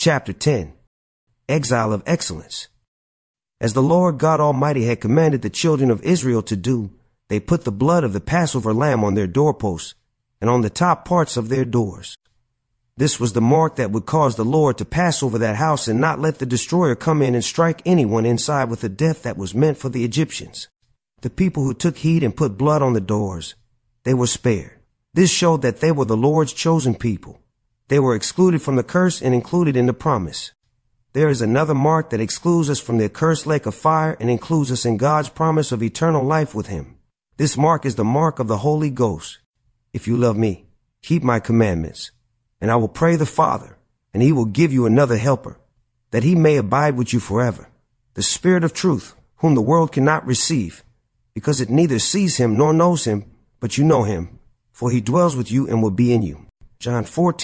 chapter 10. Exile of excellence. As the Lord God Almighty had commanded the children of Israel to do, they put the blood of the Passover lamb on their doorposts and on the top parts of their doors. This was the mark that would cause the Lord to pass over that house and not let the destroyer come in and strike anyone inside with a death that was meant for the Egyptians. The people who took heed and put blood on the doors, they were spared. This showed that they were the Lord's chosen people. They were excluded from the curse and included in the promise. There is another mark that excludes us from the accursed lake of fire and includes us in God's promise of eternal life with Him. This mark is the mark of the Holy Ghost. If you love me, keep my commandments, and I will pray the Father, and He will give you another helper, that He may abide with you forever, the Spirit of truth, whom the world cannot receive, because it neither sees Him nor knows Him, but you know Him, for He dwells with you and will be in you. John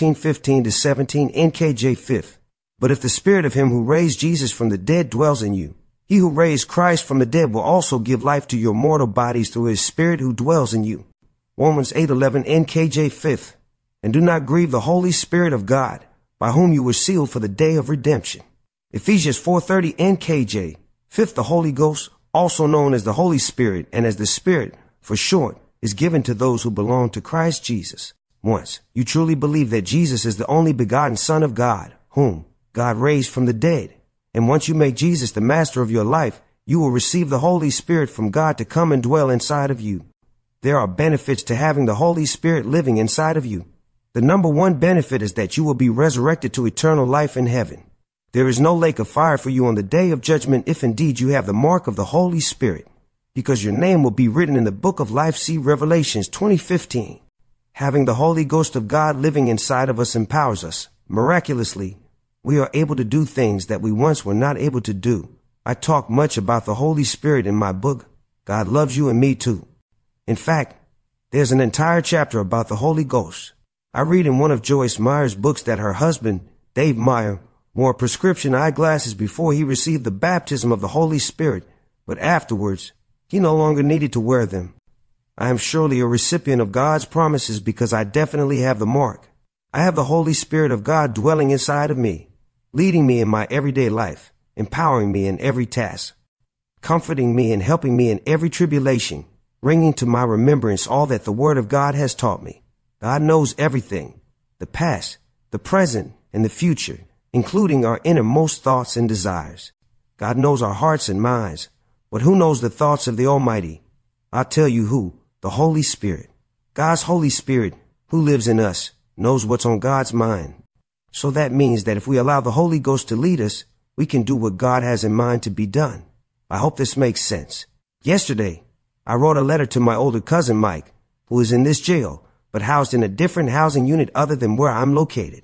14:15-17, NKJ 5th. But if the Spirit of Him who raised Jesus from the dead dwells in you, He who raised Christ from the dead will also give life to your mortal bodies through His Spirit who dwells in you. Romans 8:11, NKJ 5th. And do not grieve the Holy Spirit of God, by whom you were sealed for the day of redemption. Ephesians 4:30, NKJ 5th. The Holy Ghost, also known as the Holy Spirit and as the Spirit for short, is given to those who belong to Christ Jesus. Once you truly believe that Jesus is the only begotten Son of God, whom God raised from the dead, and once you make Jesus the master of your life, you will receive the Holy Spirit from God to come and dwell inside of you. There are benefits to having the Holy Spirit living inside of you. The number one benefit is that you will be resurrected to eternal life in heaven. There is no lake of fire for you on the day of judgment if indeed you have the mark of the Holy Spirit, because your name will be written in the book of life. See Revelations 20:15. Having the Holy Ghost of God living inside of us empowers us. Miraculously, we are able to do things that we once were not able to do. I talk much about the Holy Spirit in my book, God Loves You and Me Too. In fact, there's an entire chapter about the Holy Ghost. I read in one of Joyce Meyer's books that her husband, Dave Meyer, wore prescription eyeglasses before he received the baptism of the Holy Spirit, but afterwards, he no longer needed to wear them. I am surely a recipient of God's promises because I definitely have the mark. I have the Holy Spirit of God dwelling inside of me, leading me in my everyday life, empowering me in every task, comforting me and helping me in every tribulation, bringing to my remembrance all that the Word of God has taught me. God knows everything, the past, the present, and the future, including our innermost thoughts and desires. God knows our hearts and minds, but who knows the thoughts of the Almighty? I'll tell you who. The Holy Spirit. God's Holy Spirit, who lives in us, knows what's on God's mind. So that means that if we allow the Holy Ghost to lead us, we can do what God has in mind to be done. I hope this makes sense. Yesterday, I wrote a letter to my older cousin Mike, who is in this jail, but housed in a different housing unit other than where I'm located.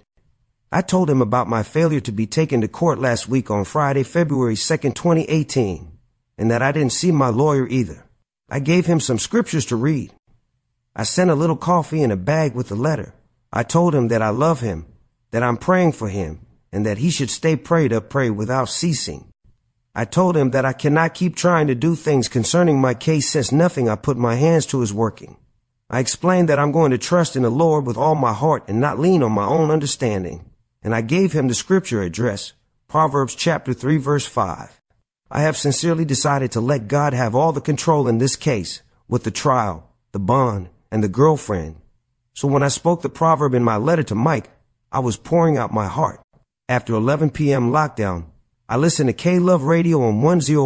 I told him about my failure to be taken to court last week on Friday, February 2nd, 2018, and that I didn't see my lawyer either. I gave him some scriptures to read. I sent a little coffee in a bag with the letter. I told him that I love him, that I'm praying for him, and that he should stay prayed up, pray without ceasing. I told him that I cannot keep trying to do things concerning my case since nothing I put my hands to is working. I explained that I'm going to trust in the Lord with all my heart and not lean on my own understanding. And I gave him the scripture address, Proverbs chapter 3, verse 5. I have sincerely decided to let God have all the control in this case, with the trial, the bond, and the girlfriend. So when I spoke the proverb in my letter to Mike, I was pouring out my heart. After 11 p.m. lockdown, I listened to K-Love Radio on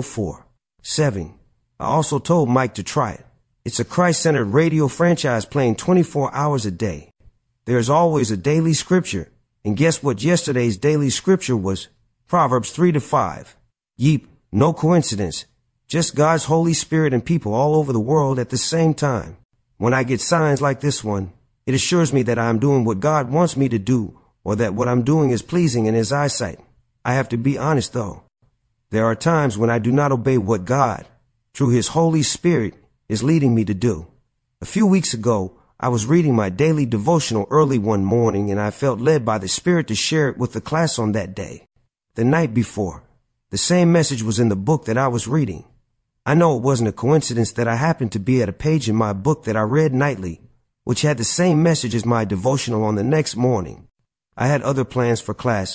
104.7. I also told Mike to try it. It's a Christ-centered radio franchise playing 24 hours a day. There is always a daily scripture. And guess what yesterday's daily scripture was? Proverbs 3-5. Yeep. No coincidence, just God's Holy Spirit and people all over the world at the same time. When I get signs like this one, it assures me that I am doing what God wants me to do, or that what I'm doing is pleasing in His eyesight. I have to be honest though. There are times when I do not obey what God, through His Holy Spirit, is leading me to do. A few weeks ago, I was reading my daily devotional early one morning and I felt led by the Spirit to share it with the class on that day. The night before, the same message was in the book that I was reading. I know it wasn't a coincidence that I happened to be at a page in my book that I read nightly, which had the same message as my devotional on the next morning. I had other plans for class,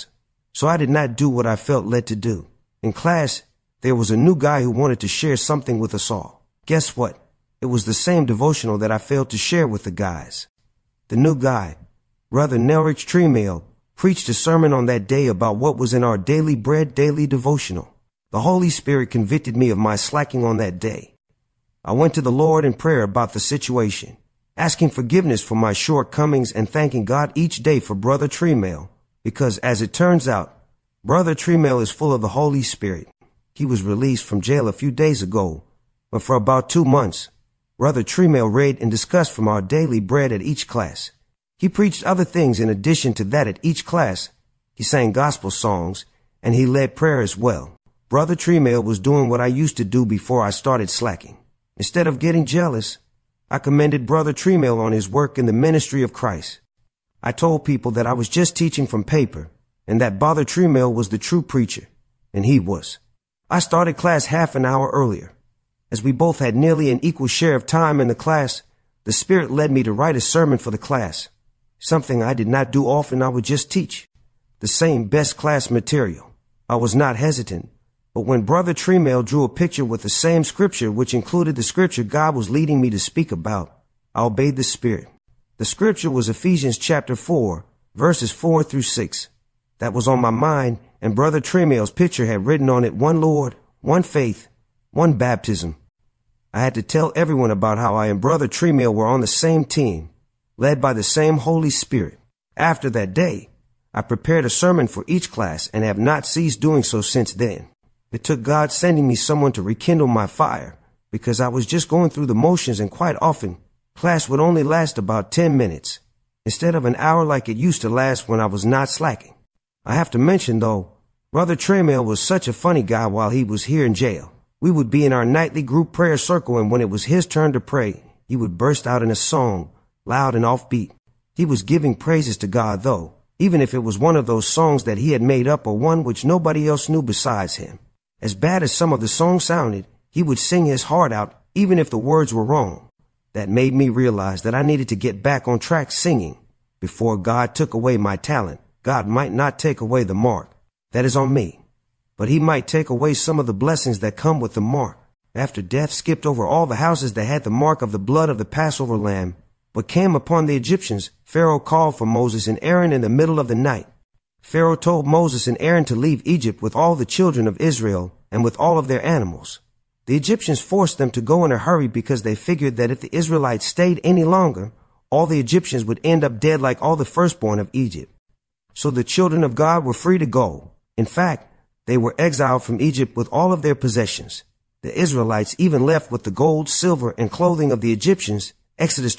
so I did not do what I felt led to do. In class, there was a new guy who wanted to share something with us all. Guess what? It was the same devotional that I failed to share with the guys. The new guy, Brother Nelrich Tremail, preached a sermon on that day about what was in our Daily Bread daily devotional. The Holy Spirit convicted me of my slacking on that day. I went to the Lord in prayer about the situation, asking forgiveness for my shortcomings and thanking God each day for Brother Tremail, because as it turns out, Brother Tremail is full of the Holy Spirit. He was released from jail a few days ago, but for about 2 months, Brother Tremail read and discussed from our daily bread at each class. He preached other things in addition to that at each class. He sang gospel songs, and he led prayer as well. Brother Tremail was doing what I used to do before I started slacking. Instead of getting jealous, I commended Brother Tremail on his work in the ministry of Christ. I told people that I was just teaching from paper, and that Brother Tremail was the true preacher, and he was. I started class half an hour earlier. As we both had nearly an equal share of time in the class, the Spirit led me to write a sermon for the class. Something I did not do often. I would just teach the same best class material. I was not hesitant, but when Brother Tremail drew a picture with the same scripture, which included the scripture God was leading me to speak about, I obeyed the Spirit. The scripture was Ephesians chapter 4, verses 4 through 6. That was on my mind, and Brother Tremail's picture had written on it one Lord, one faith, one baptism. I had to tell everyone about how I and Brother Tremail were on the same team, led by the same Holy Spirit. After that day, I prepared a sermon for each class and have not ceased doing so since then. It took God sending me someone to rekindle my fire, because I was just going through the motions, and quite often, class would only last about 10 minutes, instead of an hour like it used to last when I was not slacking. I have to mention, though, Brother Tremail was such a funny guy while he was here in jail. We would be in our nightly group prayer circle, and when it was his turn to pray, he would burst out in a song, loud and offbeat. He was giving praises to God, though, even if it was one of those songs that he had made up or one which nobody else knew besides him. As bad as some of the songs sounded, he would sing his heart out, even if the words were wrong. That made me realize that I needed to get back on track singing. Before God took away my talent, God might not take away the mark. That is on me. But he might take away some of the blessings that come with the mark. After death skipped over all the houses that had the mark of the blood of the Passover lamb, but came upon the Egyptians, Pharaoh called for Moses and Aaron in the middle of the night. Pharaoh told Moses and Aaron to leave Egypt with all the children of Israel and with all of their animals. The Egyptians forced them to go in a hurry because they figured that if the Israelites stayed any longer, all the Egyptians would end up dead like all the firstborn of Egypt. So the children of God were free to go. In fact, they were exiled from Egypt with all of their possessions. The Israelites even left with the gold, silver, and clothing of the Egyptians, Exodus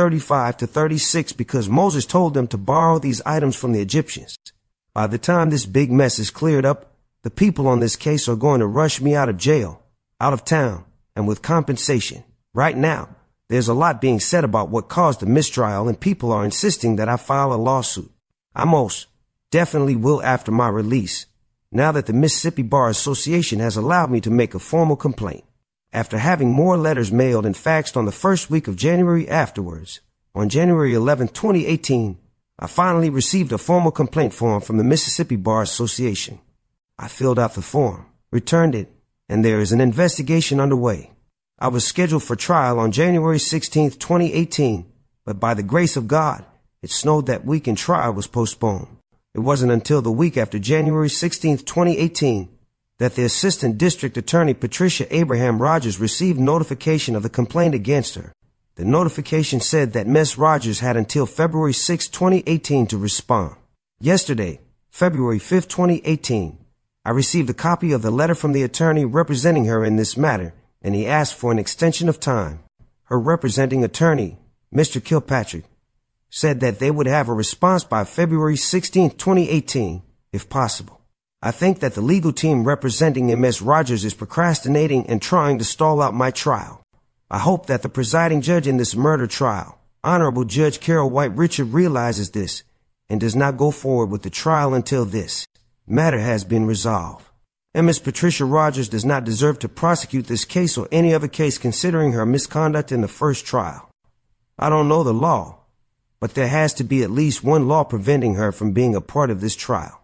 12:35-36, because Moses told them to borrow these items from the Egyptians. By the time this big mess is cleared up, the people on this case are going to rush me out of jail, out of town, and with compensation. Right now, there's a lot being said about what caused the mistrial, and people are insisting that I file a lawsuit. I most definitely will after my release, now that the Mississippi Bar Association has allowed me to make a formal complaint. After having more letters mailed and faxed on the first week of January afterwards, on January 11, 2018, I finally received a formal complaint form from the Mississippi Bar Association. I filled out the form, returned it, and there is an investigation underway. I was scheduled for trial on January 16, 2018, but by the grace of God, it snowed that week and trial was postponed. It wasn't until the week after January 16, 2018, that the Assistant District Attorney Patricia Abraham Rogers received notification of the complaint against her. The notification said that Ms. Rogers had until February 6, 2018 to respond. Yesterday, February 5, 2018, I received a copy of the letter from the attorney representing her in this matter, and he asked for an extension of time. Her representing attorney, Mr. Kilpatrick, said that they would have a response by February 16, 2018, if possible. I think that the legal team representing Ms. Rogers is procrastinating and trying to stall out my trial. I hope that the presiding judge in this murder trial, Honorable Judge Carol White Richard, realizes this and does not go forward with the trial until this matter has been resolved. And Ms. Patricia Rogers does not deserve to prosecute this case or any other case considering her misconduct in the first trial. I don't know the law, but there has to be at least one law preventing her from being a part of this trial.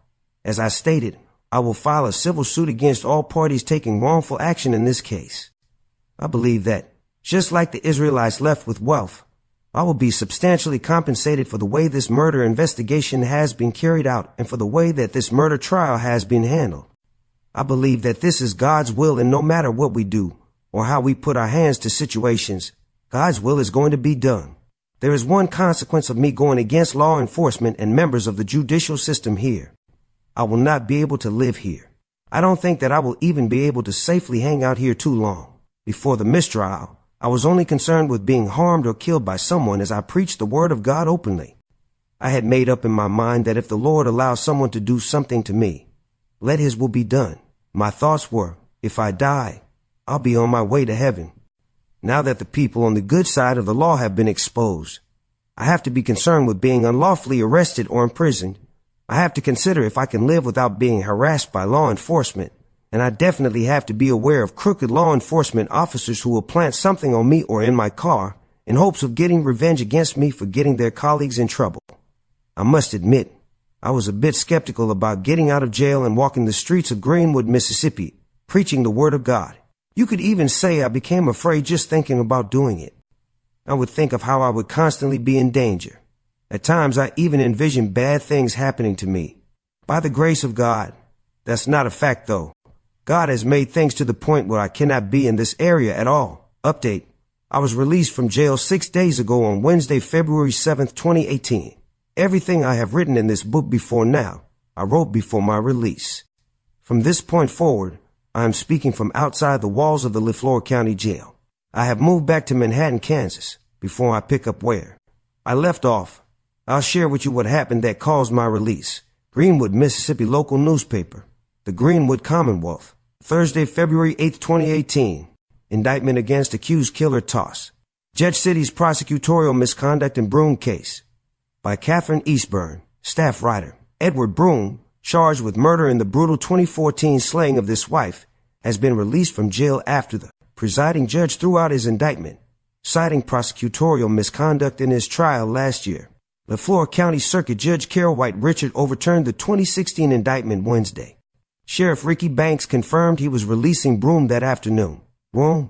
As I stated, I will file a civil suit against all parties taking wrongful action in this case. I believe that, just like the Israelites left with wealth, I will be substantially compensated for the way this murder investigation has been carried out and for the way that this murder trial has been handled. I believe that this is God's will, and no matter what we do or how we put our hands to situations, God's will is going to be done. There is one consequence of me going against law enforcement and members of the judicial system here. I will not be able to live here. I don't think that I will even be able to safely hang out here too long. Before the mistrial, I was only concerned with being harmed or killed by someone as I preached the word of God openly. I had made up in my mind that if the Lord allows someone to do something to me, let his will be done. My thoughts were, if I die, I'll be on my way to heaven. Now that the people on the good side of the law have been exposed, I have to be concerned with being unlawfully arrested or imprisoned. I have to consider if I can live without being harassed by law enforcement. And I definitely have to be aware of crooked law enforcement officers who will plant something on me or in my car in hopes of getting revenge against me for getting their colleagues in trouble. I must admit, I was a bit skeptical about getting out of jail and walking the streets of Greenwood, Mississippi, preaching the word of God. You could even say I became afraid just thinking about doing it. I would think of how I would constantly be in danger. At times, I even envisioned bad things happening to me. By the grace of God, that's not a fact, though. God has made things to the point where I cannot be in this area at all. Update. I was released from jail 6 days ago on Wednesday, February 7th, 2018. Everything I have written in this book before now, I wrote before my release. From this point forward, I am speaking from outside the walls of the Leflore County Jail. I have moved back to Manhattan, Kansas, before I pick up where I left off. I'll share with you what happened that caused my release. Greenwood, Mississippi local newspaper. The Greenwood Commonwealth. Thursday, February 8, 2018. Indictment against accused killer Toss. Judge City's prosecutorial misconduct in Broome case. By Catherine Eastburn, staff writer. Edward Broome, charged with murder in the brutal 2014 slaying of this wife, has been released from jail after the presiding judge threw out his indictment, citing prosecutorial misconduct in his trial last year. Leflore County Circuit Judge Carol White Richard overturned the 2016 indictment Wednesday. Sheriff Ricky Banks confirmed he was releasing Broome that afternoon. Broome,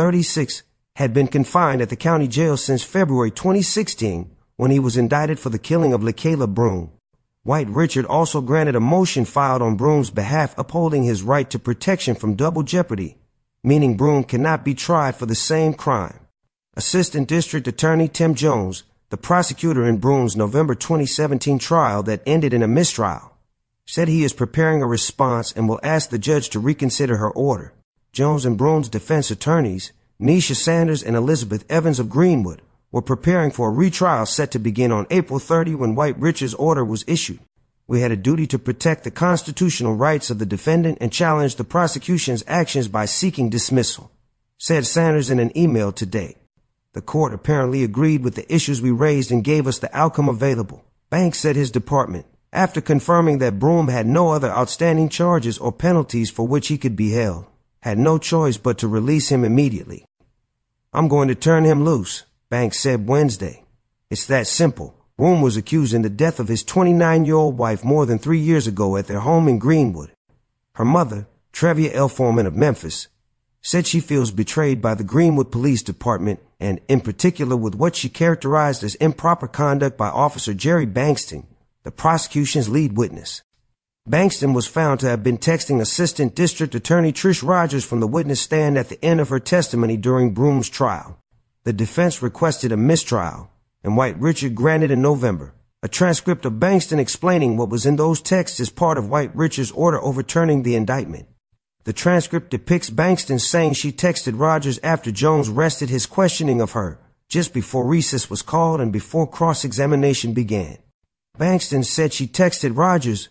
36, had been confined at the county jail since February 2016 when he was indicted for the killing of LaKayla Broome. White Richard also granted a motion filed on Broome's behalf upholding his right to protection from double jeopardy, meaning Broome cannot be tried for the same crime. Assistant District Attorney Tim Jones, the prosecutor in Broome's November 2017 trial that ended in a mistrial, said he is preparing a response and will ask the judge to reconsider her order. Jones and Broome's defense attorneys, Nisha Sanders and Elizabeth Evans of Greenwood, were preparing for a retrial set to begin on April 30 when White Richard's order was issued. We had a duty to protect the constitutional rights of the defendant and challenge the prosecution's actions by seeking dismissal, said Sanders in an email today. The court apparently agreed with the issues we raised and gave us the outcome available. Banks said his department, after confirming that Broome had no other outstanding charges or penalties for which he could be held, had no choice but to release him immediately. I'm going to turn him loose, Banks said Wednesday. It's that simple. Broome was accused in the death of his 29-year-old wife more than 3 years ago at their home in Greenwood. Her mother, Trevia L. Foreman of Memphis, said she feels betrayed by the Greenwood Police Department and, in particular, with what she characterized as improper conduct by Officer Jerry Bankston, the prosecution's lead witness. Bankston was found to have been texting Assistant District Attorney Trish Rogers from the witness stand at the end of her testimony during Broome's trial. The defense requested a mistrial, and White Richard granted in November. A transcript of Bankston explaining what was in those texts is part of White Richard's order overturning the indictment. The transcript depicts Bankston saying she texted Rogers after Jones rested his questioning of her, just before recess was called and before cross-examination began. Bankston said she texted Rogers,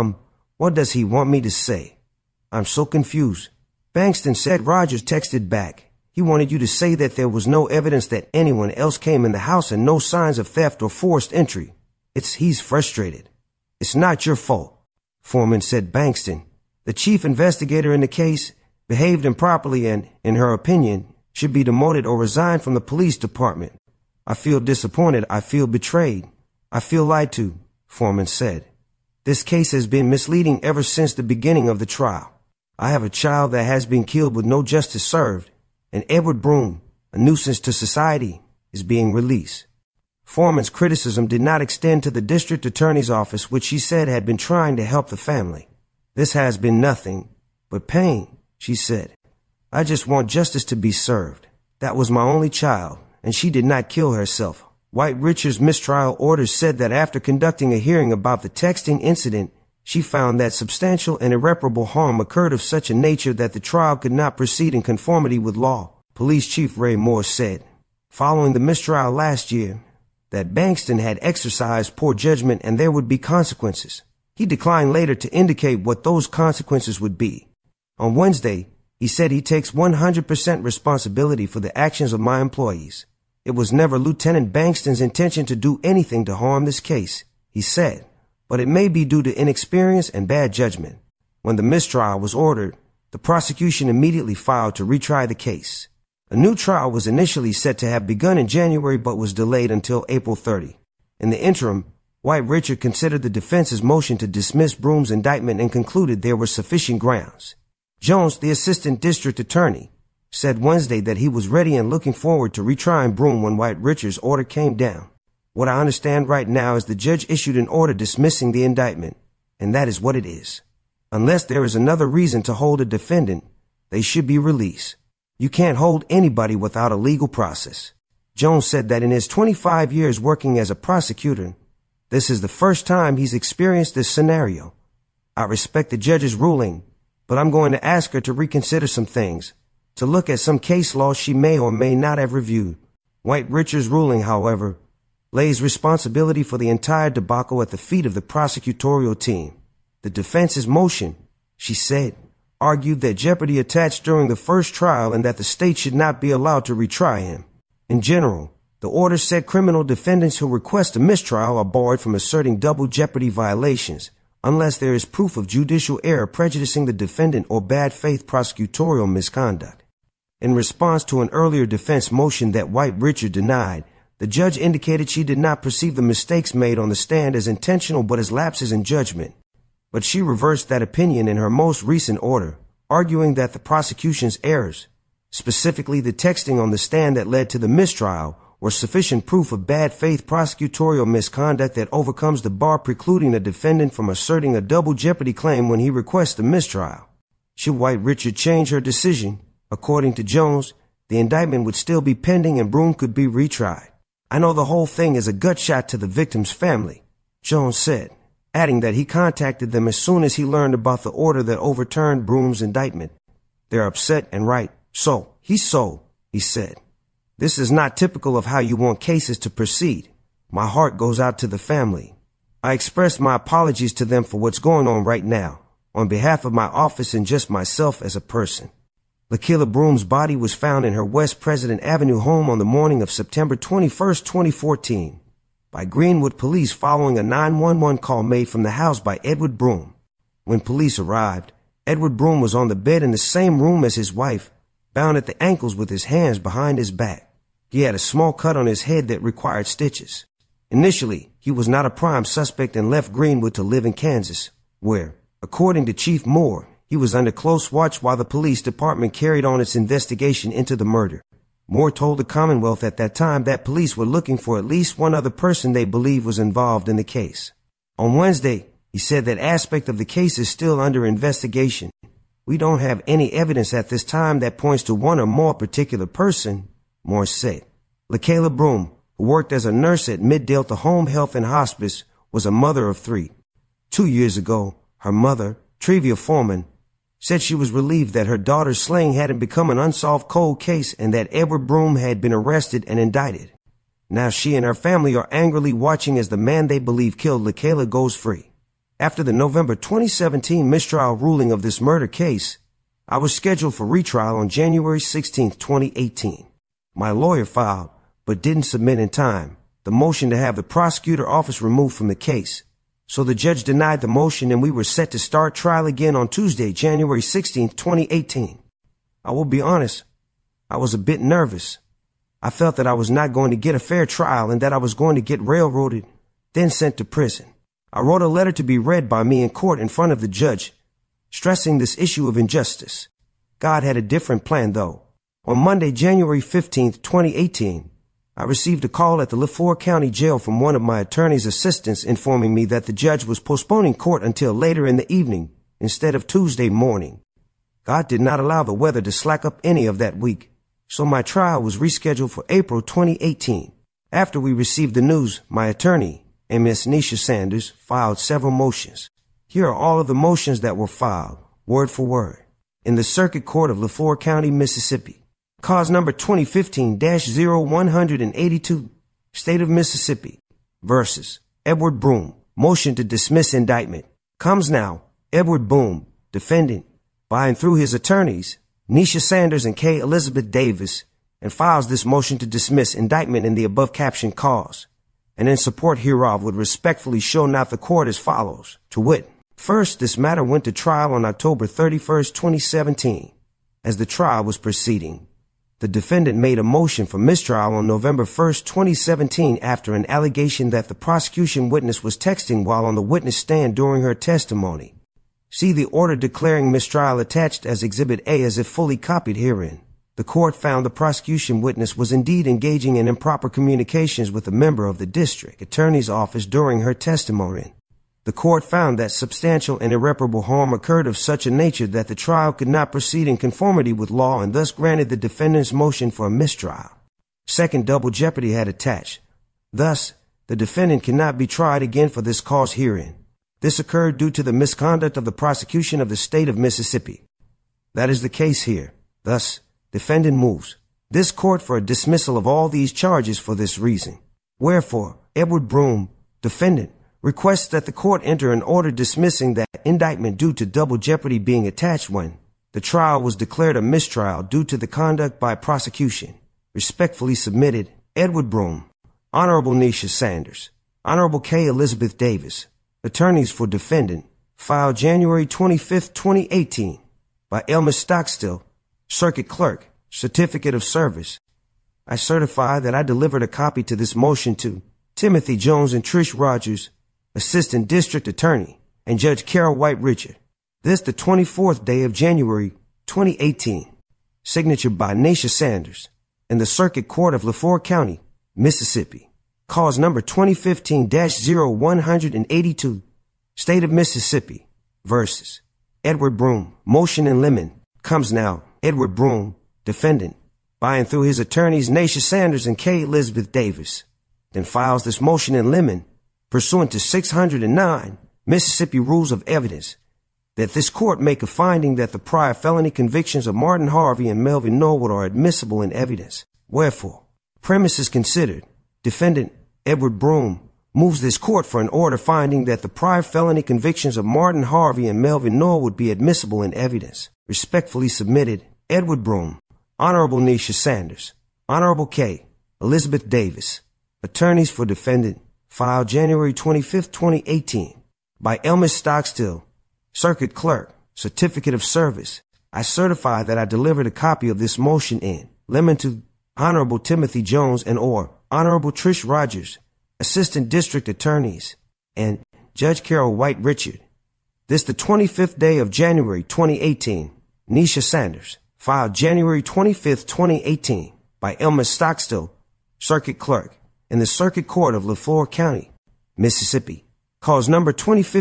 what does he want me to say? I'm so confused. Bankston said Rogers texted back. He wanted you to say that there was no evidence that anyone else came in the house and no signs of theft or forced entry. He's frustrated. It's not your fault. Foreman said Bankston, the chief investigator in the case, behaved improperly and, in her opinion, should be demoted or resign from the police department. I feel disappointed. I feel betrayed. I feel lied to, Foreman said. This case has been misleading ever since the beginning of the trial. I have a child that has been killed with no justice served, and Edward Broom, a nuisance to society, is being released. Foreman's criticism did not extend to the district attorney's office, which she said had been trying to help the family. This has been nothing but pain, she said. I just want justice to be served. That was my only child, and she did not kill herself. White Richard's mistrial orders said that after conducting a hearing about the texting incident, she found that substantial and irreparable harm occurred of such a nature that the trial could not proceed in conformity with law. Police Chief Ray Moore said, following the mistrial last year, that Bankston had exercised poor judgment and there would be consequences. He declined later to indicate what those consequences would be. On Wednesday, he said he takes 100% responsibility for the actions of my employees. It was never Lieutenant Bankston's intention to do anything to harm this case, he said, but it may be due to inexperience and bad judgment. When the mistrial was ordered, the prosecution immediately filed to retry the case. A new trial was initially set to have begun in January but was delayed until April 30. In the interim, White Richard considered the defense's motion to dismiss Broom's indictment and concluded there were sufficient grounds. Jones, the assistant district attorney, said Wednesday that he was ready and looking forward to retrying Broom when White Richard's order came down. What I understand right now is the judge issued an order dismissing the indictment, and that is what it is. Unless there is another reason to hold a defendant, they should be released. You can't hold anybody without a legal process. Jones said that in his 25 years working as a prosecutor, this is the first time he's experienced this scenario. I respect the judge's ruling, but I'm going to ask her to reconsider some things, to look at some case law she may or may not have reviewed. White Richard's ruling, however, lays responsibility for the entire debacle at the feet of the prosecutorial team. The defense's motion, she said, argued that jeopardy attached during the first trial and that the state should not be allowed to retry him. In general, the order said criminal defendants who request a mistrial are barred from asserting double jeopardy violations unless there is proof of judicial error prejudicing the defendant or bad faith prosecutorial misconduct. In response to an earlier defense motion that White Richard denied, the judge indicated she did not perceive the mistakes made on the stand as intentional but as lapses in judgment. But she reversed that opinion in her most recent order, arguing that the prosecution's errors, specifically the texting on the stand that led to the mistrial, were sufficient proof of bad faith prosecutorial misconduct that overcomes the bar precluding a defendant from asserting a double jeopardy claim when he requests a mistrial. Should White Richard change her decision, according to Jones, the indictment would still be pending and Broom could be retried. I know the whole thing is a gut shot to the victim's family, Jones said, adding that he contacted them as soon as he learned about the order that overturned Broom's indictment. They're upset and right. He said. This is not typical of how you want cases to proceed. My heart goes out to the family. I express my apologies to them for what's going on right now, on behalf of my office and just myself as a person. LaKayla Broom's body was found in her West President Avenue home on the morning of September 21, 2014. By Greenwood police following a 911 call made from the house by Edward Broom. When police arrived, Edward Broom was on the bed in the same room as his wife, bound at the ankles with his hands behind his back. He had a small cut on his head that required stitches. Initially, he was not a prime suspect and left Greenwood to live in Kansas, where, according to Chief Moore, he was under close watch while the police department carried on its investigation into the murder. Moore told the Commonwealth at that time that police were looking for at least one other person they believed was involved in the case. On Wednesday, he said that aspect of the case is still under investigation. We don't have any evidence at this time that points to one or more particular person, Moore said. LaKayla Broom, who worked as a nurse at Mid-Delta Home Health and Hospice, was a mother of 3. 2 years ago, her mother, Trevia Foreman, said she was relieved that her daughter's slaying hadn't become an unsolved cold case and that Edward Broom had been arrested and indicted. Now she and her family are angrily watching as the man they believe killed LaKayla goes free. After the November 2017 mistrial ruling of this murder case, I was scheduled for retrial on January 16, 2018. My lawyer filed, but didn't submit in time, the motion to have the prosecutor office removed from the case. So the judge denied the motion and we were set to start trial again on Tuesday, January 16, 2018. I will be honest, I was a bit nervous. I felt that I was not going to get a fair trial and that I was going to get railroaded, then sent to prison. I wrote a letter to be read by me in court in front of the judge, stressing this issue of injustice. God had a different plan, though. On Monday, January 15, 2018, I received a call at the LaFleur County Jail from one of my attorney's assistants informing me that the judge was postponing court until later in the evening instead of Tuesday morning. God did not allow the weather to slack up any of that week, so my trial was rescheduled for April 2018. After we received the news, my attorney, Ms. Nisha Sanders, filed several motions. Here are all of the motions that were filed, word for word, in the Circuit Court of LaFleur County, Mississippi. Cause number 2015-0182, State of Mississippi versus Edward Broom. Motion to dismiss indictment. Comes now. Edward Broom, defendant, by and through his attorneys, Nisha Sanders and K. Elizabeth Davis, and files this motion to dismiss indictment in the above captioned cause, and in support hereof would respectfully show not the court as follows, to wit. First, this matter went to trial on October 31st, 2017. As the trial was proceeding, the defendant made a motion for mistrial on November 1st, 2017 after an allegation that the prosecution witness was texting while on the witness stand during her testimony. See the order declaring mistrial attached as Exhibit A as if fully copied herein. The court found the prosecution witness was indeed engaging in improper communications with a member of the district attorney's office during her testimony. The court found that substantial and irreparable harm occurred of such a nature that the trial could not proceed in conformity with law and thus granted the defendant's motion for a mistrial. Second, double jeopardy had attached. Thus, the defendant cannot be tried again for this cause herein. This occurred due to the misconduct of the prosecution of the state of Mississippi. That is the case here. Thus, defendant moves this court for a dismissal of all these charges for this reason. Wherefore, Edward Broom, defendant, requests that the court enter an order dismissing that indictment due to double jeopardy being attached when the trial was declared a mistrial due to the conduct by prosecution. Respectfully submitted, Edward Broom. Honorable Nisha Sanders. Honorable K. Elizabeth Davis. Attorneys for defendant. Filed January 25th, 2018. By Elmer Stockstill, Circuit Clerk, Certificate of Service. I certify that I delivered a copy to this motion to Timothy Jones and Trish Rogers, Assistant District Attorney, and Judge Carol White Richard. This the 24th day of January, 2018. Signature by Nisha Sanders in the Circuit Court of LaFleur County, Mississippi. Cause number 2015-0182, State of Mississippi versus Edward Broom. Motion in limine. Comes now. Edward Broom, defendant, by and through his attorneys Nisha Sanders and K. Elizabeth Davis. Then files this motion in limine pursuant to 609 Mississippi Rules of Evidence, that this court make a finding that the prior felony convictions of Martin Harvey and Melvin Norwood are admissible in evidence. Wherefore, premises considered, defendant Edward Broom moves this court for an order finding that the prior felony convictions of Martin Harvey and Melvin Norwood be admissible in evidence. Respectfully submitted, Edward Broom. Honorable Nisha Sanders. Honorable K. Elizabeth Davis. Attorneys for defendant. Filed January 25th, 2018. By Elmer Stockstill, Circuit Clerk, Certificate of Service. I certify that I delivered a copy of this motion in limine to Honorable Timothy Jones and or Honorable Trish Rogers, Assistant District Attorneys, and Judge Carol White Richard. This the 25th day of January 2018. Nisha Sanders. Filed January 25th, 2018. By Elmer Stockstill, Circuit Clerk, in the Circuit Court of LaFleur County, Mississippi. Cause number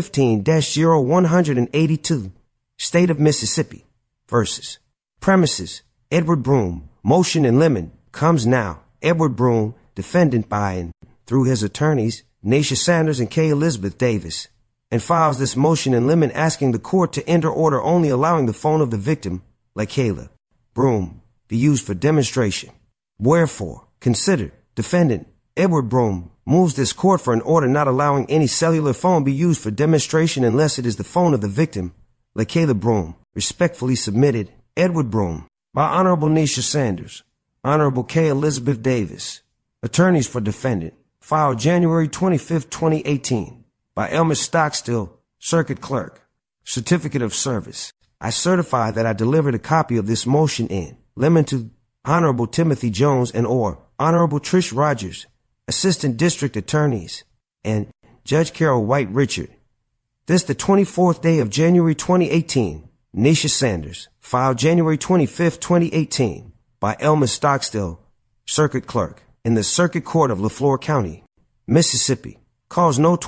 2015-0182, State of Mississippi versus premises Edward Broom. Motion in limine. Comes now. Edward Broom, defendant by and through his attorneys Nisha Sanders and K. Elizabeth Davis, and files this motion in limine asking the court to enter order only allowing the phone of the victim, LaKayla Broom, be used for demonstration. Wherefore, considered, defendant Edward Broom moves this court for an order not allowing any cellular phone be used for demonstration unless it is the phone of the victim, LaKayla Broom. Respectfully submitted, Edward Broom. By Honorable Nisha Sanders. Honorable K. Elizabeth Davis. Attorneys for defendant. Filed January 25th, 2018. By Elmer Stockstill, Circuit Clerk. Certificate of Service. I certify that I delivered a copy of this motion in limine to Honorable Timothy Jones and or Honorable Trish Rogers, Assistant District Attorneys, and Judge Carol White Richard. This the 24th day of January 2018. Nisha Sanders. Filed January 25th, 2018. By Elmer Stockstill, Circuit Clerk, in the Circuit Court of Leflore County, Mississippi. Cause No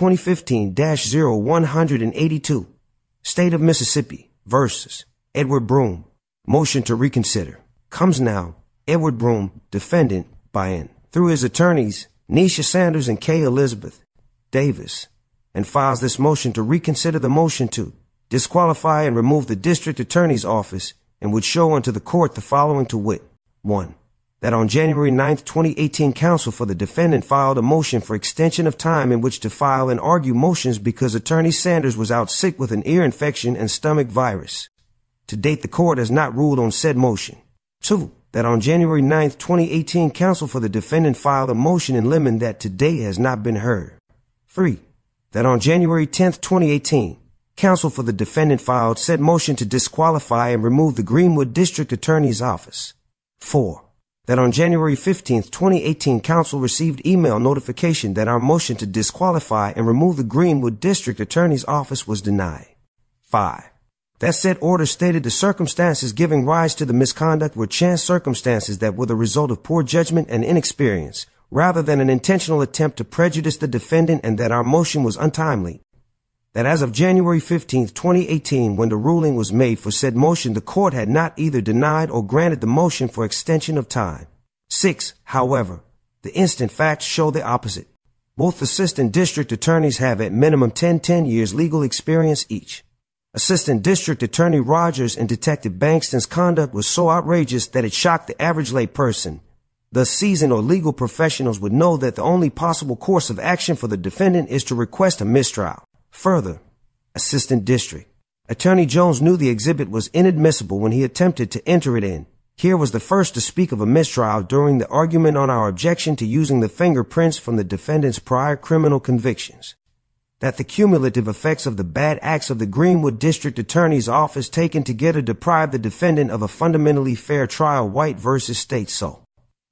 2015-0182. State of Mississippi versus Edward Broom. Motion to reconsider. Comes now. Edward Broom, defendant, by and through his attorneys, Nisha Sanders and K. Elizabeth Davis, and files this motion to reconsider the motion to disqualify and remove the district attorney's office, and would show unto the court the following to wit. 1. That on January 9, 2018, counsel for the defendant filed a motion for extension of time in which to file and argue motions because Attorney Sanders was out sick with an ear infection and stomach virus. To date, the court has not ruled on said motion. 2. That on January 9, 2018, counsel for the defendant filed a motion in limine that to date has not been heard. 3. That on January 10, 2018, counsel for the defendant filed said motion to disqualify and remove the Greenwood District Attorney's office. 4. That on January 15, 2018, counsel received email notification that our motion to disqualify and remove the Greenwood District Attorney's office was denied. 5. That said order stated the circumstances giving rise to the misconduct were chance circumstances that were the result of poor judgment and inexperience, rather than an intentional attempt to prejudice the defendant, and that our motion was untimely. That as of January 15, 2018, when the ruling was made for said motion, the court had not either denied or granted the motion for extension of time. 6. However, the instant facts show the opposite. Both assistant district attorneys have at minimum 10 years legal experience each. Assistant District Attorney Rogers and Detective Bankston's conduct was so outrageous that it shocked the average lay person. Thus, seasoned or legal professionals would know that the only possible course of action for the defendant is to request a mistrial. Further, Assistant District Attorney Jones knew the exhibit was inadmissible when he attempted to enter it in. Here was the first to speak of a mistrial during the argument on our objection to using the fingerprints from the defendant's prior criminal convictions. That the cumulative effects of the bad acts of the Greenwood District Attorney's office taken together deprived the defendant of a fundamentally fair trial. White versus State. So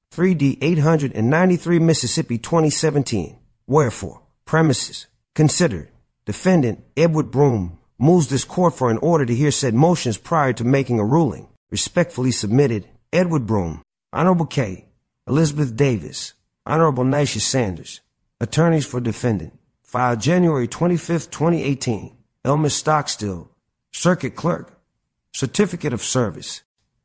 3D 893 Mississippi 2017. Wherefore, premises considered, defendant Edward Broom moves this court for an order to hear said motions prior to making a ruling. Respectfully submitted, Edward Broom, Honorable K. Elizabeth Davis, Honorable Nisha Sanders, attorneys for defendant. Filed January 25, 2018. Elmer Stockstill, Circuit Clerk, Certificate of Service.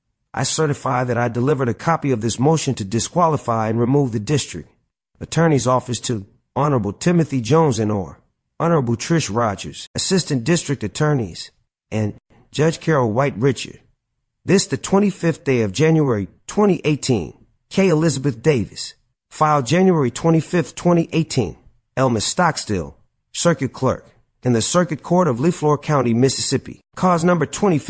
I certify that I delivered a copy of this motion to disqualify and remove the district attorney's office to Honorable Timothy Jones and or Honorable Trish Rogers, Assistant District Attorneys, and Judge Carol White Richard. This the 25th day of January 2018. K. Elizabeth Davis. Filed January 25, 2018. Elmer Stockstill, Circuit Clerk, in the Circuit Court of Leflore County, Mississippi. Cause number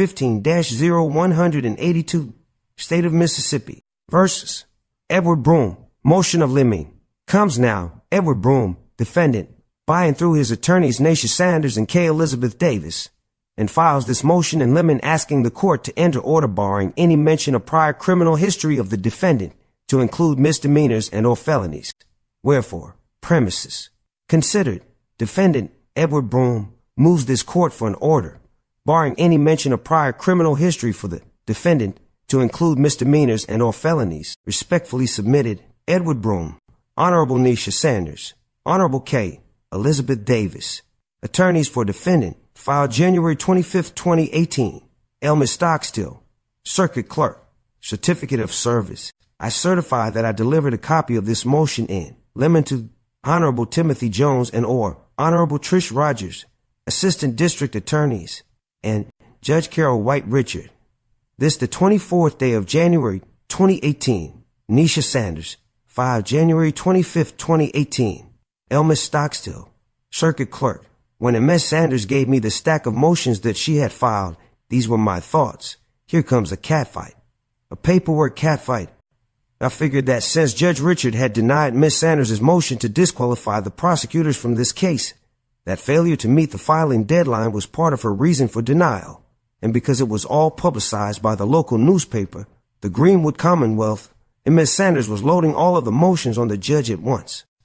2015-0182, State of Mississippi, versus Edward Broom. Motion of limine. Comes now. Edward Broom, defendant, by and through his attorneys Nisha Sanders and K. Elizabeth Davis, and files this motion in limine asking the court to enter order barring any mention of prior criminal history of the defendant to include misdemeanors and or felonies. Wherefore, premises considered, defendant Edward Broom moves this court for an order barring any mention of prior criminal history for the defendant to include misdemeanors and or felonies. Respectfully submitted, Edward Broom, Honorable Nisha Sanders, Honorable K. Elizabeth Davis, attorneys for defendant. Filed January 25, 2018. Elmer Stockstill, Circuit Clerk, Certificate of Service. I certify that I delivered a copy of this motion in limine to Honorable Timothy Jones and or Honorable Trish Rogers, Assistant District Attorneys, and Judge Carol White Richard. This the 24th day of January 2018. Nisha Sanders. Filed January 25, 2018. Elmer Stockstill, Circuit Clerk. When Ms. Sanders gave me the stack of motions that she had filed, these were my thoughts. Here comes a catfight. A paperwork catfight. I figured that since Judge Richard had denied Ms. Sanders' motion to disqualify the prosecutors from this case, that failure to meet the filing deadline was part of her reason for denial, and because it was all publicized by the local newspaper, the Greenwood Commonwealth, and Ms. Sanders was loading all of the motions on the judge at once.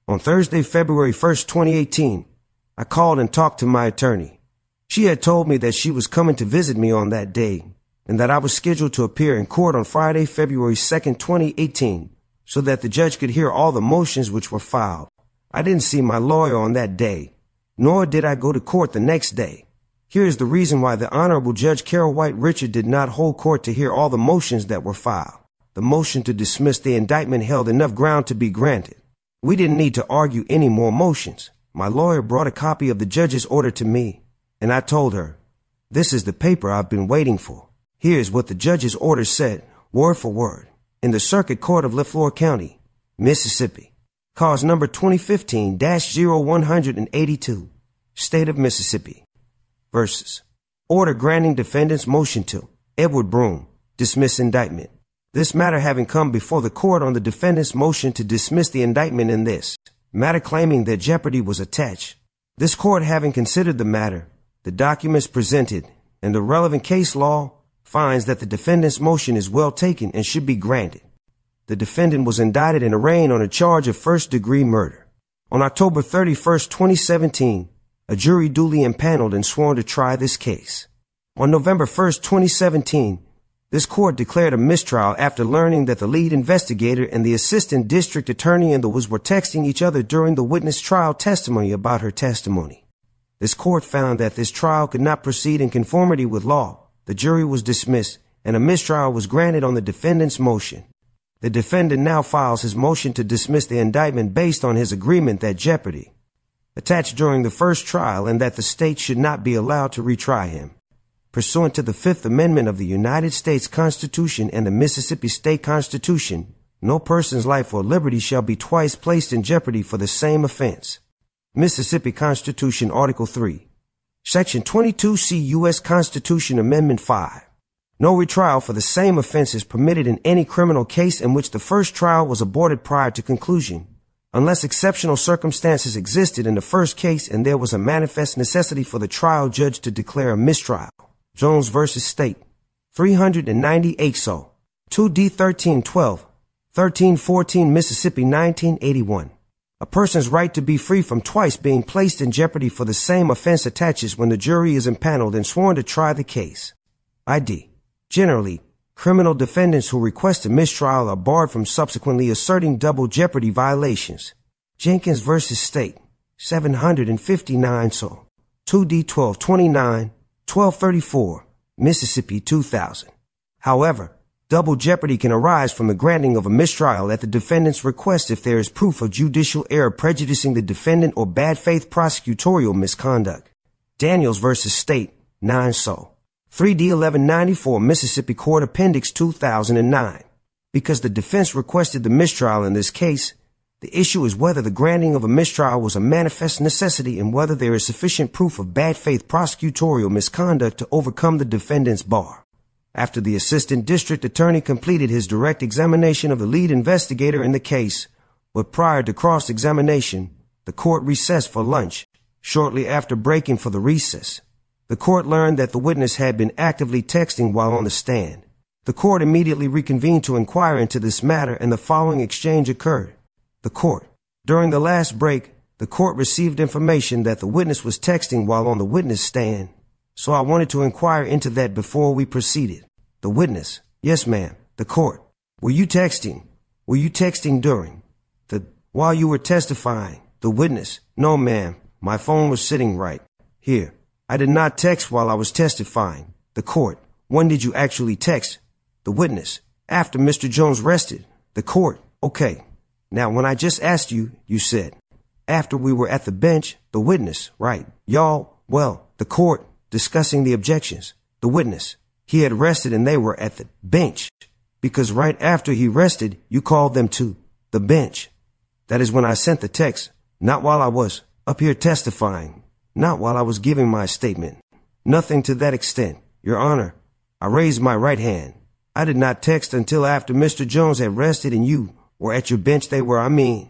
On Thursday, February 1st, 2018, I called and talked to my attorney. She had told me that she was coming to visit me on that day and that I was scheduled to appear in court on Friday, February 2nd, 2018, so that the judge could hear all the motions which were filed. I didn't see my lawyer on that day, nor did I go to court the next day. Here is the reason why the Honorable Judge Carol White Richard did not hold court to hear all the motions that were filed. The motion to dismiss the indictment held enough ground to be granted. We didn't need to argue any more motions. My lawyer brought a copy of the judge's order to me, and I told her, "This is the paper I've been waiting for. Here's what the judge's order said, word for word, in the Circuit Court of LeFlore County, Mississippi. Cause number 2015-0182, State of Mississippi. Versus. Order granting defendant's motion to Edward Broom, dismiss indictment. This matter having come before the court on the defendant's motion to dismiss the indictment in this matter claiming that jeopardy was attached. This court having considered the matter, the documents presented, and the relevant case law, finds that the defendant's motion is well taken and should be granted. The defendant was indicted and arraigned on a charge of first-degree murder. On October 31st, 2017, a jury duly impaneled and sworn to try this case. On November 1st, 2017, this court declared a mistrial after learning that the lead investigator and the assistant district attorney were texting each other during the witness trial testimony about her testimony. This court found that this trial could not proceed in conformity with law. The jury was dismissed, and a mistrial was granted on the defendant's motion. The defendant now files his motion to dismiss the indictment based on his agreement that jeopardy attached during the first trial and that the state should not be allowed to retry him. Pursuant to the Fifth Amendment of the United States Constitution and the Mississippi State Constitution, no person's life or liberty shall be twice placed in jeopardy for the same offense. Mississippi Constitution, Article 3. Section 22C U.S. Constitution Amendment 5. No retrial for the same offense is permitted in any criminal case in which the first trial was aborted prior to conclusion, unless exceptional circumstances existed in the first case and there was a manifest necessity for the trial judge to declare a mistrial. Jones v. State, 398 So, 2D 1312, 1314 Mississippi 1981. A person's right to be free from twice being placed in jeopardy for the same offense attaches when the jury is impaneled and sworn to try the case. ID. Generally, criminal defendants who request a mistrial are barred from subsequently asserting double jeopardy violations. Jenkins v. State, 759 So, 2D 1229, 1234, Mississippi 2000. However, double jeopardy can arise from the granting of a mistrial at the defendant's request if there is proof of judicial error prejudicing the defendant or bad faith prosecutorial misconduct. Daniels v. State, 9 So, 3D 1194, Mississippi Court Appendix 2009. Because the defense requested the mistrial in this case, the issue is whether the granting of a mistrial was a manifest necessity and whether there is sufficient proof of bad faith prosecutorial misconduct to overcome the defendant's bar. After the assistant district attorney completed his direct examination of the lead investigator in the case, but prior to cross-examination, the court recessed for lunch. Shortly after breaking for the recess, the court learned that the witness had been actively texting while on the stand. The court immediately reconvened to inquire into this matter, and the following exchange occurred. The court. During the last break, the court received information that the witness was texting while on the witness stand, so I wanted to inquire into that before we proceeded. The witness. Yes, ma'am. The court. Were you texting? Were you texting during? While you were testifying? The witness. No, ma'am. My phone was sitting right here. I did not text while I was testifying. The court. When did you actually text? The witness. After Mr. Jones rested. The court. Okay. Now, when I just asked you, you said, after we were at the bench. The witness. Right. Y'all, well, the court, discussing the objections. The witness. He had rested and they were at the bench. Because right after he rested, you called them to the bench. That is when I sent the text, not while I was up here testifying, not while I was giving my statement. Nothing to that extent, Your Honor. I raised my right hand. I did not text until after Mr. Jones had rested and you were at your bench. They were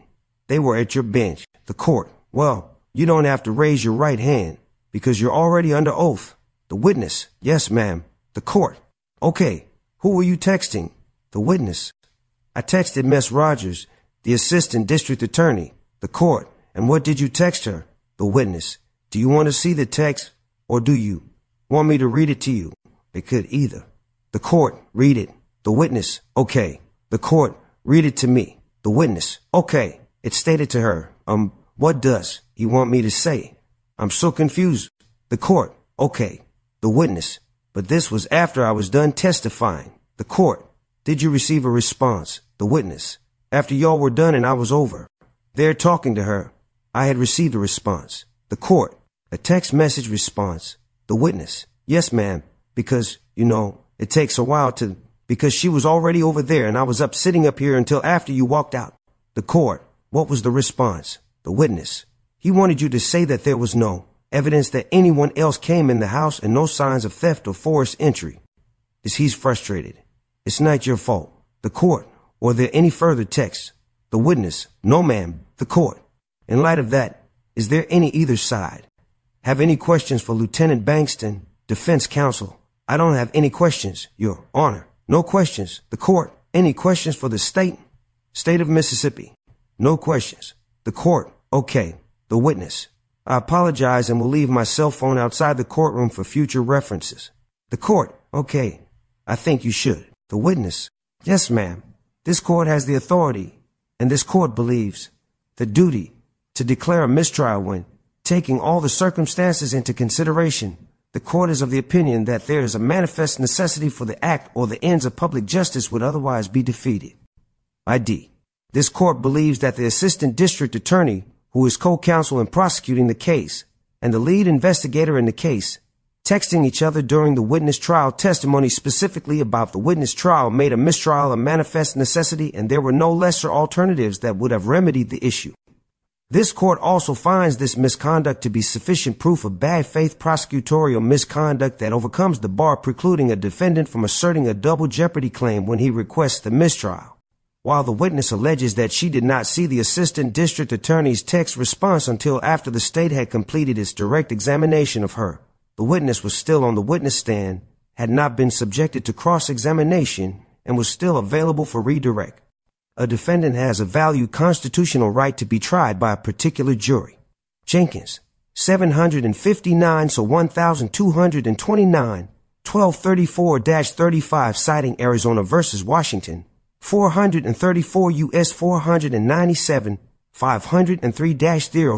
at your bench. The court. Well, you don't have to raise your right hand because you're already under oath. The witness. Yes, ma'am. The court. Okay. Who were you texting? The witness. I texted Miss Rogers, the assistant district attorney. The court. And what did you text her? The witness. Do you want to see the text, or do you want me to read it to you? It could either. The court. Read it. The witness. Okay. The court. Read it to me. The witness. Okay. It stated to her, what does he want me to say? I'm so confused. The court. Okay. The witness. But this was after I was done testifying. The court. Did you receive a response? The witness. After y'all were done and I was over there talking to her, I had received a response. The court. A text message response. The witness. Yes, ma'am. Because, it takes a while because she was already over there and I was sitting up here until after you walked out. The court. What was the response? The witness. He wanted you to say that there was no evidence that anyone else came in the house and no signs of theft or forced entry. He's frustrated. It's not your fault. The court. Were there any further texts? The witness. No, ma'am. The court. In light of that, is there any either side have any questions for Lieutenant Bankston, defense counsel? I don't have any questions, Your Honor. No questions. The court. Any questions for the state of Mississippi? No questions. The court. Okay. The witness. I apologize and will leave my cell phone outside the courtroom for future references. The court. Okay. I think you should. The witness. Yes, ma'am. This court has the authority, and this court believes the duty to declare a mistrial when, taking all the circumstances into consideration, the court is of the opinion that there is a manifest necessity for the act or the ends of public justice would otherwise be defeated. ID. This court believes that the assistant district attorney, who is co-counsel in prosecuting the case, and the lead investigator in the case, texting each other during the witness trial testimony specifically about the witness trial made a mistrial a manifest necessity and there were no lesser alternatives that would have remedied the issue. This court also finds this misconduct to be sufficient proof of bad faith prosecutorial misconduct that overcomes the bar precluding a defendant from asserting a double jeopardy claim when he requests the mistrial. While the witness alleges that she did not see the assistant district attorney's text response until after the state had completed its direct examination of her, the witness was still on the witness stand, had not been subjected to cross-examination, and was still available for redirect. A defendant has a valued constitutional right to be tried by a particular jury. Jenkins, 759-1229, 1234-35 citing Arizona versus Washington, 434 U.S. 497, 503-05,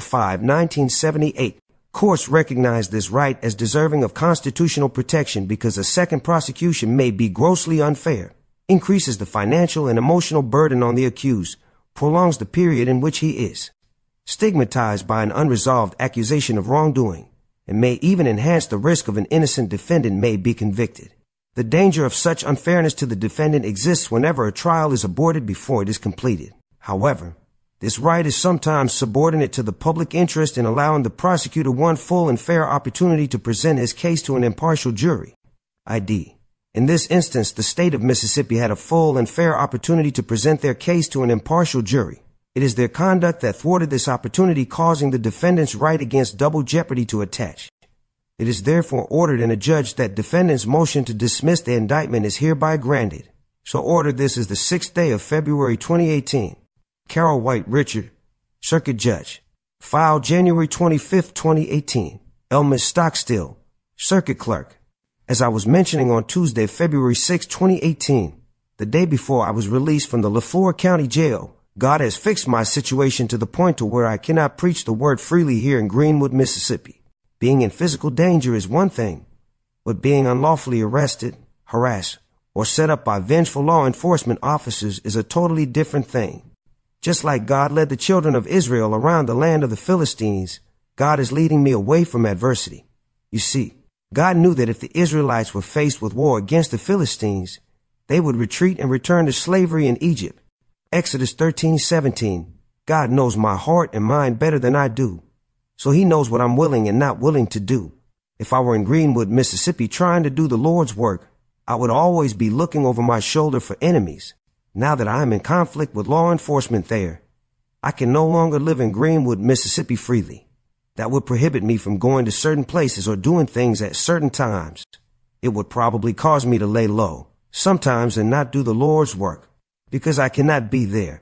1978. Courts recognize this right as deserving of constitutional protection because a second prosecution may be grossly unfair, increases the financial and emotional burden on the accused, prolongs the period in which he is stigmatized by an unresolved accusation of wrongdoing, and may even enhance the risk of an innocent defendant may be convicted. The danger of such unfairness to the defendant exists whenever a trial is aborted before it is completed. However, this right is sometimes subordinate to the public interest in allowing the prosecutor one full and fair opportunity to present his case to an impartial jury. ID. In this instance, the state of Mississippi had a full and fair opportunity to present their case to an impartial jury. It is their conduct that thwarted this opportunity, causing the defendant's right against double jeopardy to attach. It is therefore ordered and adjudged that defendant's motion to dismiss the indictment is hereby granted. So ordered. This is the 6th day of February 2018. Carol White Richard, Circuit Judge. Filed January 25, 2018. Elmer Stockstill, Circuit Clerk. As I was mentioning on Tuesday, February 6, 2018, the day before I was released from the LaFleur County Jail, God has fixed my situation to the point to where I cannot preach the word freely here in Greenwood, Mississippi. Being in physical danger is one thing, but being unlawfully arrested, harassed, or set up by vengeful law enforcement officers is a totally different thing. Just like God led the children of Israel around the land of the Philistines, God is leading me away from adversity. You see, God knew that if the Israelites were faced with war against the Philistines, they would retreat and return to slavery in Egypt. Exodus 13:17. God knows my heart and mind better than I do, so he knows what I'm willing and not willing to do. If I were in Greenwood, Mississippi, trying to do the Lord's work, I would always be looking over my shoulder for enemies. Now that I am in conflict with law enforcement there, I can no longer live in Greenwood, Mississippi freely. That would prohibit me from going to certain places or doing things at certain times. It would probably cause me to lay low sometimes and not do the Lord's work because I cannot be there.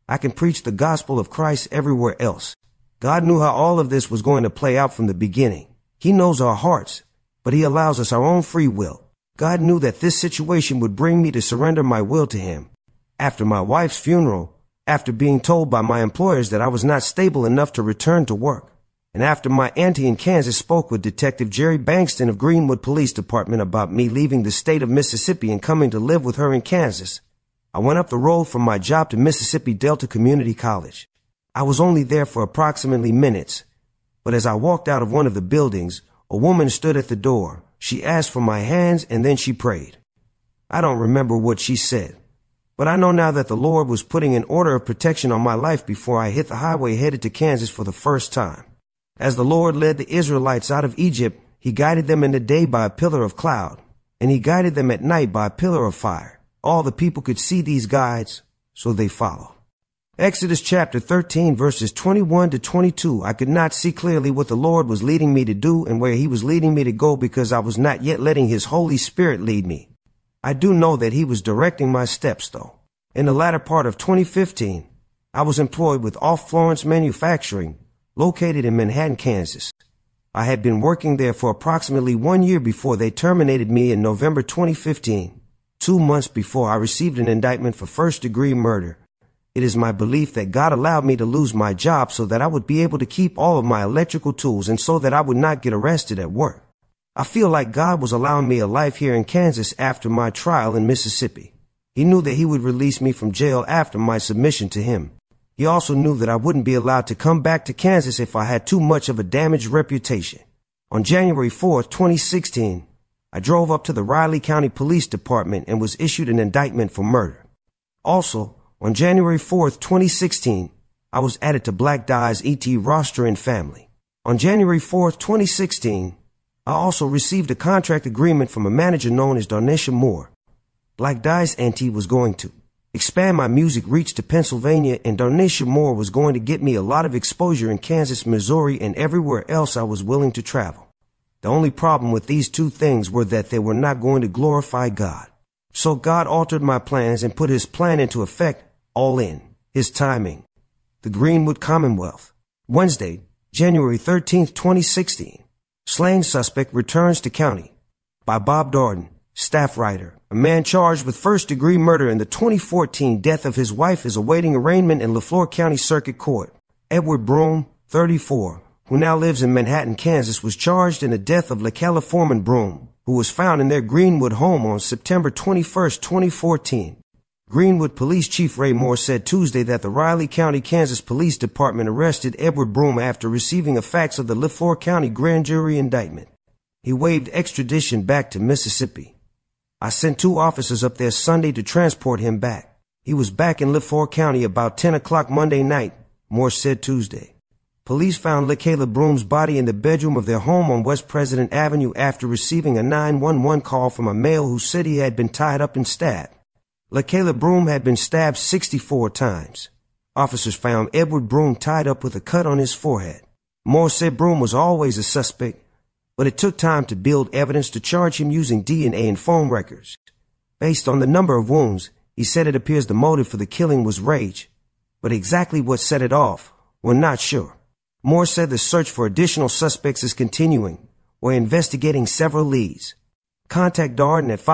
I can preach the gospel of Christ everywhere else. God knew how all of this was going to play out from the beginning. He knows our hearts, but He allows us our own free will. God knew that this situation would bring me to surrender my will to Him. After my wife's funeral, after being told by my employers that I was not stable enough to return to work, and after my auntie in Kansas spoke with Detective Jerry Bankston of Greenwood Police Department about me leaving the state of Mississippi and coming to live with her in Kansas, I went up the road from my job to Mississippi Delta Community College. I was only there for approximately minutes, but as I walked out of one of the buildings, a woman stood at the door. She asked for my hands and then she prayed. I don't remember what she said, but I know now that the Lord was putting an order of protection on my life before I hit the highway headed to Kansas for the first time. As the Lord led the Israelites out of Egypt, He guided them in the day by a pillar of cloud, and He guided them at night by a pillar of fire. All the people could see these guides, so they followed. Exodus chapter 13 verses 21 to 22. I could not see clearly what the Lord was leading me to do and where He was leading me to go because I was not yet letting His Holy Spirit lead me. I do know that He was directing my steps though. In the latter part of 2015, I was employed with Off Florence Manufacturing, located in Manhattan, Kansas. I had been working there for approximately 1 year before they terminated me in November 2015, 2 months before I received an indictment for first-degree murder. It is my belief that God allowed me to lose my job so that I would be able to keep all of my electrical tools and so that I would not get arrested at work. I feel like God was allowing me a life here in Kansas after my trial in Mississippi. He knew that He would release me from jail after my submission to Him. He also knew that I wouldn't be allowed to come back to Kansas if I had too much of a damaged reputation. On January 4th, 2016, I drove up to the Riley County Police Department and was issued an indictment for murder. Also, on January 4th, 2016, I was added to Black Dye's E.T. roster and family. On January 4th, 2016, I also received a contract agreement from a manager known as Darnisha Moore. Black Dye's auntie was going to expand my music reach to Pennsylvania, and Darnisha Moore was going to get me a lot of exposure in Kansas, Missouri, and everywhere else I was willing to travel. The only problem with these two things were that they were not going to glorify God. So God altered my plans and put His plan into effect, all in His timing. The Greenwood Commonwealth. Wednesday, January 13th, 2016. Slain suspect returns to county. By Bob Darden, staff writer. A man charged with first-degree murder in the 2014 death of his wife is awaiting arraignment in LaFleur County Circuit Court. Edward Broom, 34, who now lives in Manhattan, Kansas, was charged in the death of LaKella Foreman Broom, who was found in their Greenwood home on September 21, 2014. Greenwood Police Chief Ray Moore said Tuesday that the Riley County, Kansas Police Department arrested Edward Broom after receiving a fax of the LaFleur County grand jury indictment. He waived extradition back to Mississippi. I sent 2 officers up there Sunday to transport him back. He was back in LaFleur County about 10 o'clock Monday night, Moore said Tuesday. Police found LaKella Broom's body in the bedroom of their home on West President Avenue after receiving a 911 call from a male who said he had been tied up and stabbed. LaKella Broom had been stabbed 64 times. Officers found Edward Broom tied up with a cut on his forehead. Moore said Broom was always a suspect, but it took time to build evidence to charge him using DNA and phone records. Based on the number of wounds, he said it appears the motive for the killing was rage, but exactly what set it off, we're not sure. Moore said the search for additional suspects is continuing. We're investigating several leads. Contact Darden at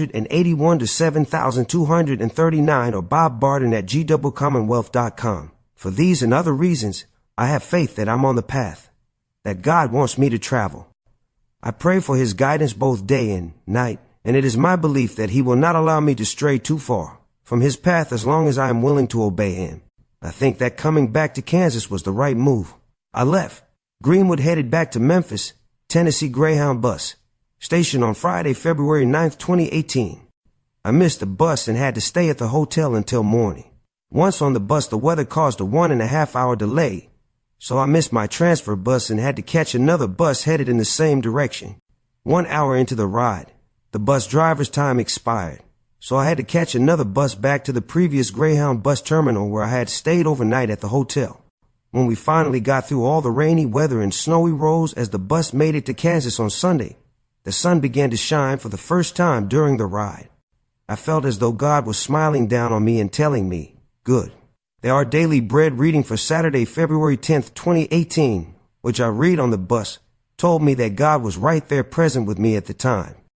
581-7239 or Bob Barden at gcommonwealth.com. For these and other reasons, I have faith that I'm on the path, that God wants me to travel. I pray for His guidance both day and night, and it is my belief that He will not allow me to stray too far from His path as long as I am willing to obey Him. I think that coming back to Kansas was the right move. I left Greenwood headed back to Memphis, Tennessee Greyhound bus, stationed on Friday, February 9th, 2018. I missed the bus and had to stay at the hotel until morning. Once on the bus, the weather caused a 1.5-hour delay, so I missed my transfer bus and had to catch another bus headed in the same direction. 1 hour into the ride, the bus driver's time expired, so I had to catch another bus back to the previous Greyhound bus terminal where I had stayed overnight at the hotel. When we finally got through all the rainy weather and snowy roads as the bus made it to Kansas on Sunday, the sun began to shine for the first time during the ride. I felt as though God was smiling down on me and telling me, "Good. The Our Daily Bread reading for Saturday, February 10th, 2018, which I read on the bus, told me that God was right there present with me at the time.